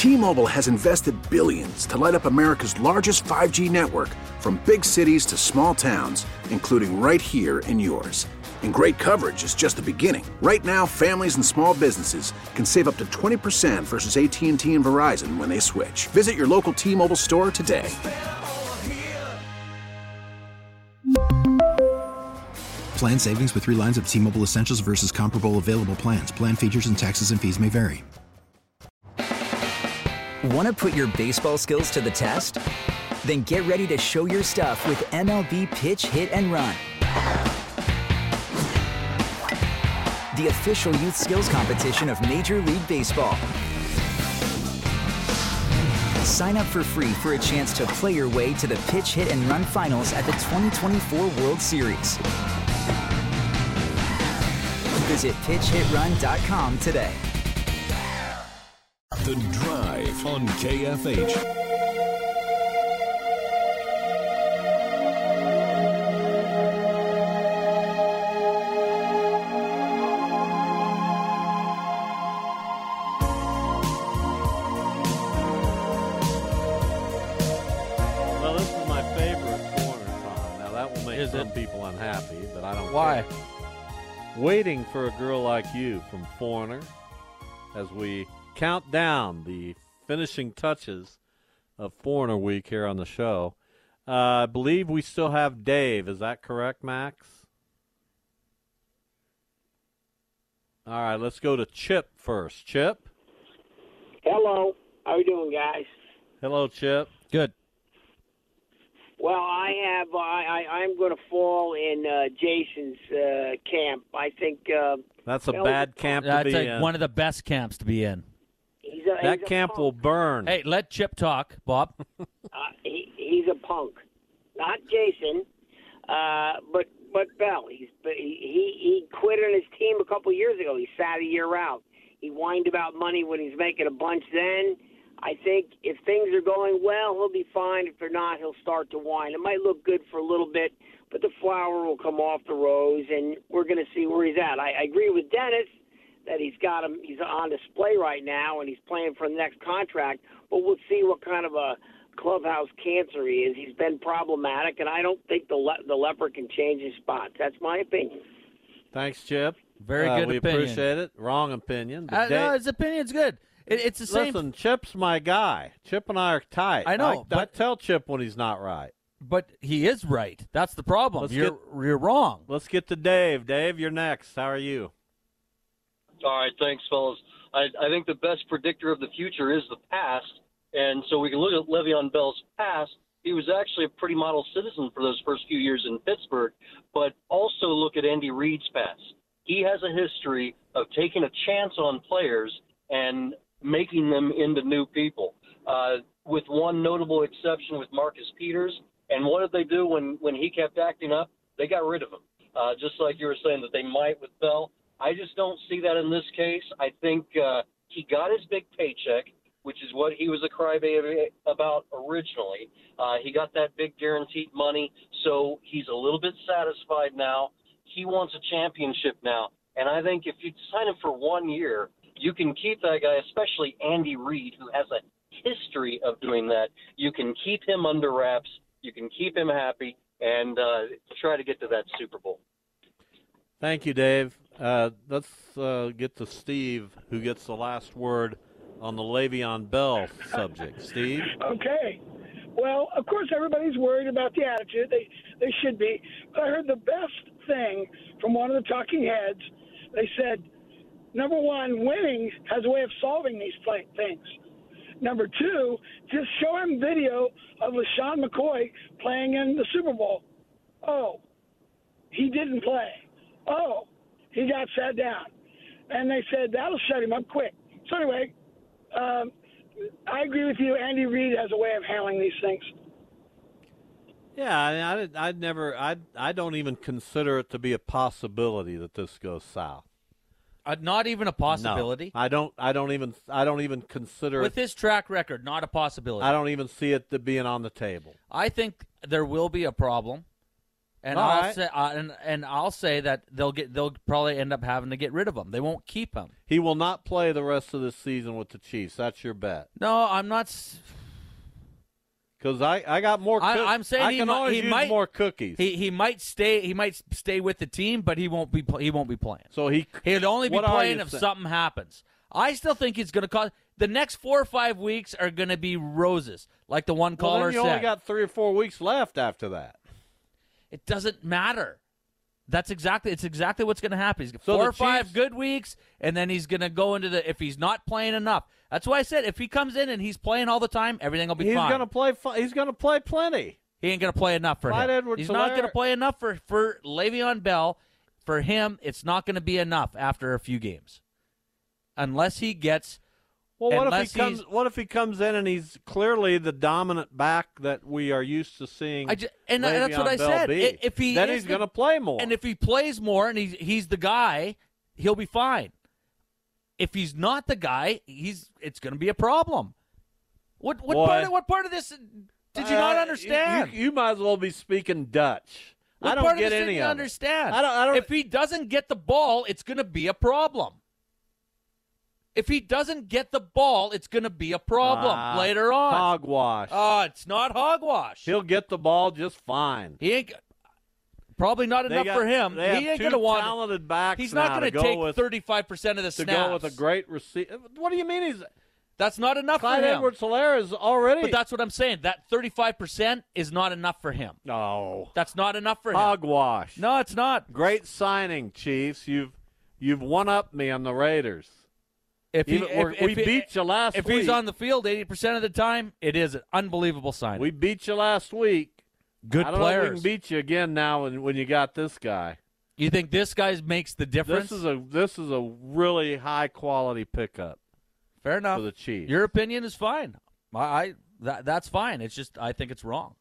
T-Mobile has invested billions to light up America's largest 5G network, from big cities to small towns, including right here in yours. And great coverage is just the beginning. Right now, families and small businesses can save up to 20% versus AT&T and Verizon when they switch. Visit your local T-Mobile store today. Plan savings with 3 lines of T-Mobile Essentials versus comparable available plans. Plan features and taxes and fees may vary. Want to put your baseball skills to the test? Then get ready to show your stuff with MLB Pitch, Hit, and Run, the official youth skills competition of Major League Baseball. Sign up for free for a chance to play your way to the Pitch, Hit, and Run finals at the 2024 World Series. Visit pitchhitrun.com today. The Drive on KFH. Well, this is my favorite corner, Tom. Now, that will make some people unhappy, but I don't Why? care. Waiting for a Girl Like You from Foreigner as we count down the finishing touches of Foreigner Week here on the show. I believe we still have Dave. Is that correct, Max? All right, let's go to Chip first. Chip? Hello. How you doing, guys? Hello, Chip. Good. Well, I'm going to fall in Jason's camp. I think That's a bad camp to be in. One of the best camps to be in. That camp will burn. Hey, let Chip talk, Bob. He's a punk, not Jason, but Bell. He quit on his team a couple years ago. He sat a year out. He whined about money when he's making a bunch. Then I think if things are going well, he'll be fine. If they're not, he'll start to whine. It might look good for a little bit, but the flower will come off the rose, and we're going to see where he's at. I agree with Dennis that he's got him. He's on display right now, and he's playing for the next contract. But we'll see what kind of a clubhouse cancer he is. He's been problematic, and I don't think the leopard can change his spots. That's my opinion. Thanks, Chip. Very good we opinion. appreciate it. Wrong opinion. No, his opinion's good. It's the same. Listen, Chip's my guy. Chip and I are tight. I know, I tell Chip when he's not right. But he is right. That's the problem. You're wrong. Let's get to Dave. Dave, you're next. How are you? All right, thanks, fellas. I think the best predictor of the future is the past, and so we can look at Le'Veon Bell's past. He was actually a pretty model citizen for those first few years in Pittsburgh, but also look at Andy Reid's past. He has a history of taking a chance on players and making them into new people, with one notable exception with Marcus Peters. And what did they do when he kept acting up? They got rid of him, just like you were saying that they might with Bell. I just don't see that in this case. I think he got his big paycheck, which is what he was a crybaby about originally. He got that big guaranteed money, so he's a little bit satisfied now. He wants a championship now. And I think if you sign him for 1 year, you can keep that guy, especially Andy Reid, who has a history of doing that. You can keep him under wraps. You can keep him happy and try to get to that Super Bowl. Thank you, Dave. Let's get to Steve, who gets the last word on the Le'Veon Bell subject. Steve? Okay. Well, of course, everybody's worried about the attitude. They should be. But I heard the best thing from one of the talking heads. They said, number one, winning has a way of solving these things. Number two, just show him video of LaShawn McCoy playing in the Super Bowl. Oh, he didn't play. Oh, he got sat down. And they said, that'll shut him up quick. So anyway, I agree with you. Andy Reid has a way of handling these things. Yeah, I don't even consider it to be a possibility that this goes south. Not even a possibility. No, I don't even consider with his track record, not a possibility. I don't even see it being on the table. I think there will be a problem. And All I'll right. say and I'll say that they'll probably end up having to get rid of him. They won't keep him. He will not play the rest of this season with the Chiefs. That's your bet. No, I'm not. Because I got more. I'm saying I can always use might, more cookies. He might stay. He might stay with the team, but he won't be playing. So he'll only be what are playing you if saying? something happens. I still think he's going to cause the next 4 or 5 weeks are going to be roses, like the one Well, caller then you said. only got 3 or 4 weeks left after that. It doesn't matter. It's exactly what's going to happen. He's got So 4 the or 5 Chiefs- good weeks, and then he's going to go into if he's not playing enough. That's why I said if he comes in and he's playing all the time, everything will be He's fine. going to play. He's going to play plenty. He ain't going to play enough for Clyde him. Edwards-Helaire. He's not going to play enough for Le'Veon Bell. For him, it's not going to be enough after a few games, unless he gets. Well, unless what if he comes in and he's clearly the dominant back that we are used to seeing? And that's what I Le'Veon Bell said. be? If he then is he's the- going to play more. And if he plays more and he's the guy, he'll be fine. If he's not the guy, it's going to be a problem. What part of this did you not understand? You might as well be speaking Dutch. What I don't part get of this any didn't you of it. understand? I don't. If he doesn't get the ball, it's going to be a problem. If he doesn't get the ball, it's going to be a problem later on. Hogwash. Oh, it's not hogwash. He'll get the ball just fine. He ain't probably not enough for him. They He have ain't two going to want. talented backs. He's not going to take with 35% of the to snaps. go with a great receiver. What do you mean he's? That's not enough Clyde for him. Edwards-Helaire is already. But that's what I'm saying. That 35% is not enough for him. No. That's not enough for him. Hogwash. No, it's not. Great signing, Chiefs. You've one up me on the Raiders. If we beat you last week. If he's on the field 80% of the time, it is an unbelievable signing. We beat you last week. Good I don't know if we players. can beat you again now when you got this guy. You think this guy makes the difference? This is a really high quality pickup. Fair enough. For the Chiefs. Your opinion is fine. That's fine. It's just I think it's wrong.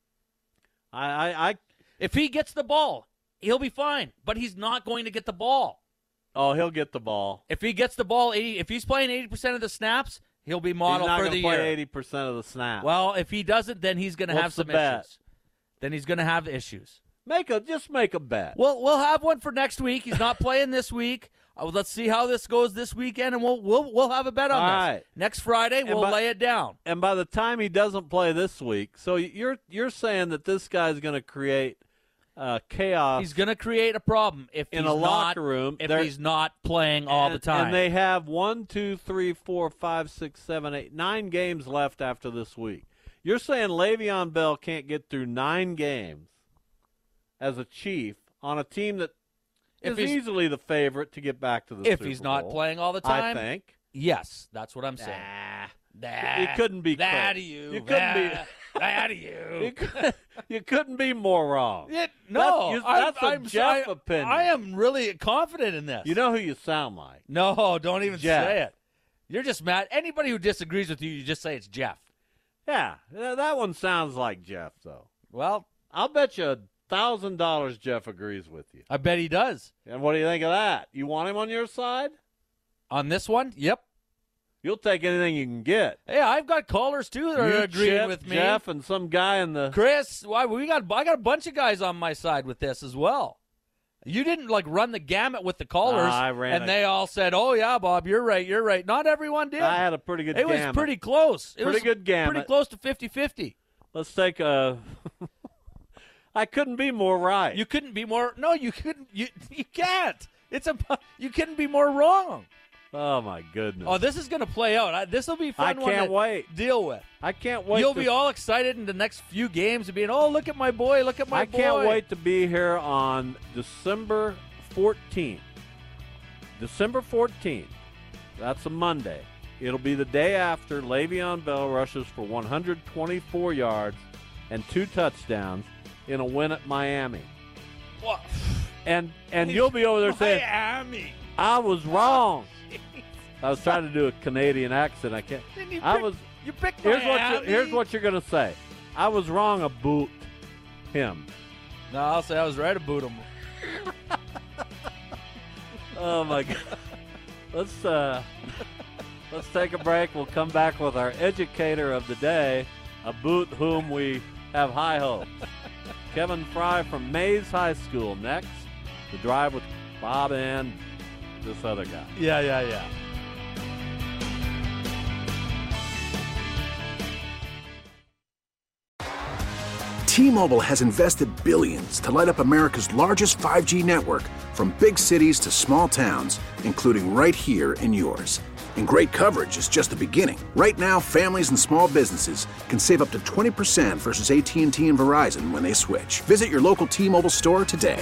If he gets the ball, he'll be fine. But he's not going to get the ball. Oh, he'll get the ball. If he gets the ball, if he's playing 80% of the snaps, he'll be modeled for the He's not year. going to play 80% of the snaps. Well, if he doesn't, then he's going to have What's the some bet? issues. Then he's going to have issues. Just make a bet. Well, we'll have one for next week. He's not playing this week. Let's see how this goes this weekend, and we'll have a bet on All this. right. Next Friday, we'll lay it down. And by the time he doesn't play this week, so you're saying that this guy's going to create chaos. He's going to create a problem if in he's a locker room if he's not playing all the time. And they have 1, 2, 3, 4, 5, 6, 7, 8, 9 games left after this week. You're saying Le'Veon Bell can't get through 9 games as a Chief on a team that is easily the favorite to get back to the Super Bowl. If he's not playing all the time, I think. Yes, that's what I'm saying. You couldn't be that close. to you. You couldn't be. That to you. You couldn't be more wrong. No, that's a Jeff opinion. I am really confident in this. You know who you sound like. No, don't even Jeff. say it. You're just mad. Anybody who disagrees with you, you just say it's Jeff. Yeah, that one sounds like Jeff, though. Well, I'll bet you $1,000 Jeff agrees with you. I bet he does. And what do you think of that? You want him on your side? On this one? Yep. You'll take anything you can get. Hey, I've got callers, too, that are agreeing Chip, with me. Jeff, and some guy in the... Chris, I got a bunch of guys on my side with this as well. You didn't, run the gamut with the callers, they all said, oh, yeah, Bob, you're right. Not everyone did. I had a pretty good gamut. It was pretty close. It was good gamut. pretty close to 50-50. Let's take a... I couldn't be more right. You couldn't be more... No, you couldn't. You can't. You couldn't be more wrong. Oh, my goodness. Oh, this is going to play out. This will be fun. I can't wait. Deal with. I can't wait. You'll be all excited in the next few games and being, oh, look at my boy, look at my boy. I can't wait to be here on December 14th. December 14th. That's a Monday. It'll be the day after Le'Veon Bell rushes for 124 yards and 2 touchdowns in a win at Miami. What? And you'll be over there saying, Miami. I was wrong. I was trying to do a Canadian accent. I can't. You picked Miami. Here's what you're going to say. I was wrong about him. No, I'll say I was right about him. Oh, my God. Let's take a break. We'll come back with our educator of the day, about whom we have high hopes. Kevin Fry from Mays High School next. The Drive with Bob and this other guy. Yeah. T-Mobile has invested billions to light up America's largest 5G network, from big cities to small towns, including right here in yours. And great coverage is just the beginning. Right now, families and small businesses can save up to 20% versus AT&T and Verizon when they switch. Visit your local T-Mobile store today.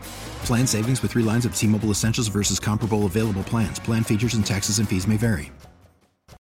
Plan savings with 3 lines of T-Mobile Essentials versus comparable available plans. Plan features and taxes and fees may vary.